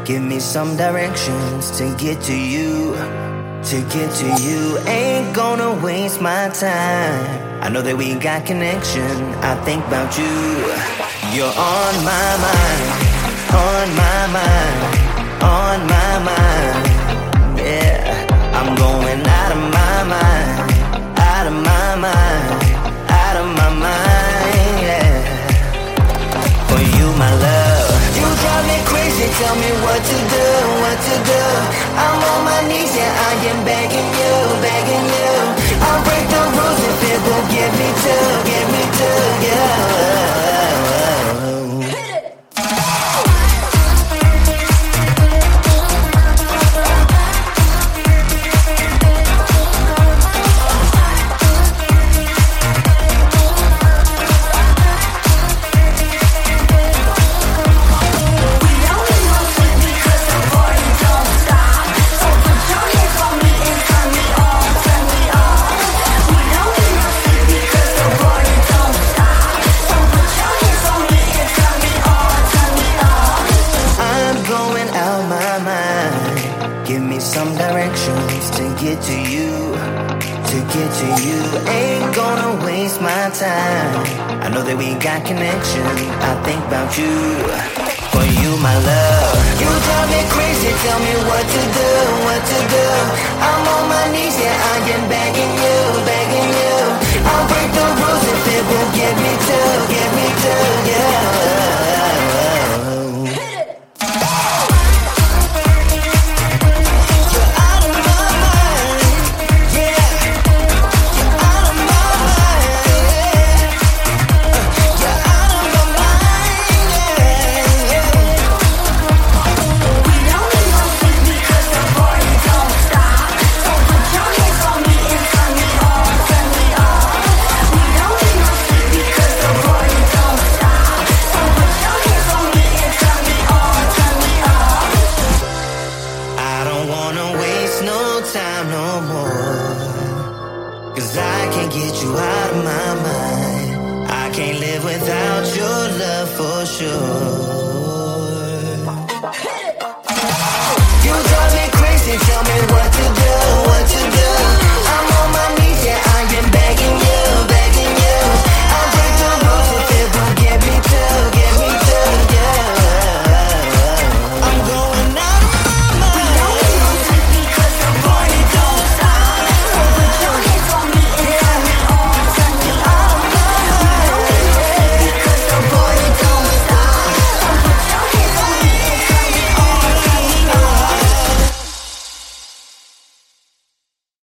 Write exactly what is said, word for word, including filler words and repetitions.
Give me some directions to get to you. To get to you, ain't gonna waste my time. I know that we got connection. I think about you. You're on my mind, on my mind, on my mind. Yeah, I'm going out of my mind, out of my mind, out of my mind. Yeah, for you, my love. You drive me crazy, tell me what to do, what to do. I'm on my knees, yeah, I am begging you, begging you. I'll break the rules if it will get me to, get me to, yeah. Give me some directions to get to you, to get to you. Ain't gonna waste my time. I know that we got connection. I think about you, for you, my love. You drive me crazy, tell me what to do, what to do. I'm on my knees, yeah, I am begging you, begging you. I'll break the rules if it will get me to, get me to, yeah. Time no more, 'cause I can't get you out of my mind. I can't live without your love for sure.